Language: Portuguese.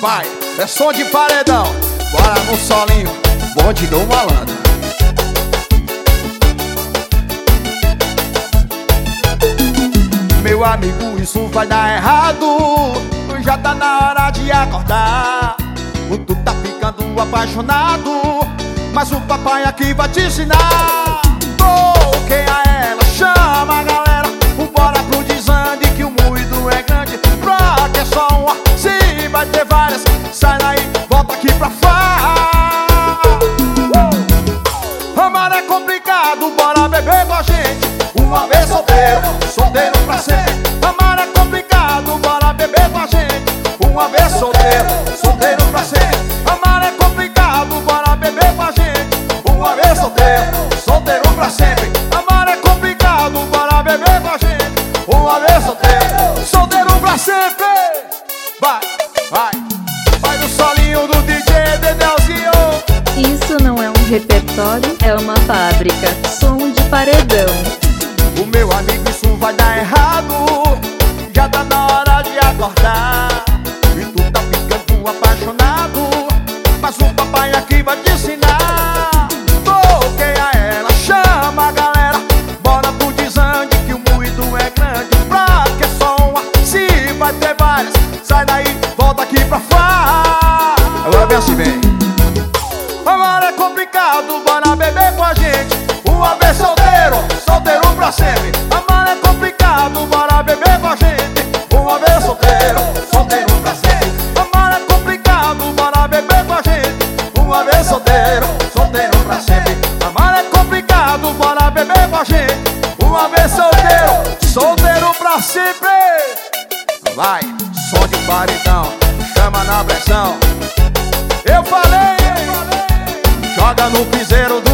Vai, é som de paredão. Bora no solinho, bonde do malandro. Meu amigo, isso vai dar errado. Já tá na hora de acordar. Tu tá ficando apaixonado, mas o papai aqui vai te ensinar. Bloqueia ela, chama a galera. Bora pro desande que o moído é grande. Pra que é só uma, se vai ter várias. Sai daí, volta aqui pra fora. Amar é complicado, bora beber com a gente. Uma vez solteiro, solteiro pra sempre. Amar é complicado, bora beber com a gente. Uma vez solteiro, solteiro pra sempre. Amar é complicado, bora beber com a gente. Uma vez solteiro, solteiro pra sempre. Amar é complicado, bora beber com a gente. Uma vez solteiro, solteiro pra sempre. Vai, vai, vai no solinho do DJ Dedelzinho. Isso não é um repertório, é uma fábrica. Som de paredão. O meu amigo, isso vai dar errado. Já tá na hora de acordar. E tu tá ficando apaixonado, mas o papai aqui vai te ensinar. Bloqueia ela, chama a galera. Bora pro desande que o moído é grande. Pra que é só uma, se vai ter várias. Sai daí, volta aqui pra fora. Agora vem assim, vem. Amar é complicado, bora beber com a gente. Uma vez solteiro, solteiro pra sempre. Amar é complicado, bora beber com a gente. Uma vez solteiro, solteiro pra sempre. Amar é complicado, bora beber com a gente. Uma vez solteiro, solteiro pra sempre. Amar é complicado, bora beber com a gente. Uma vez solteiro, solteiro pra sempre. Vai, som de paredão, chama na pressão. Eu falei, joga no piseiro do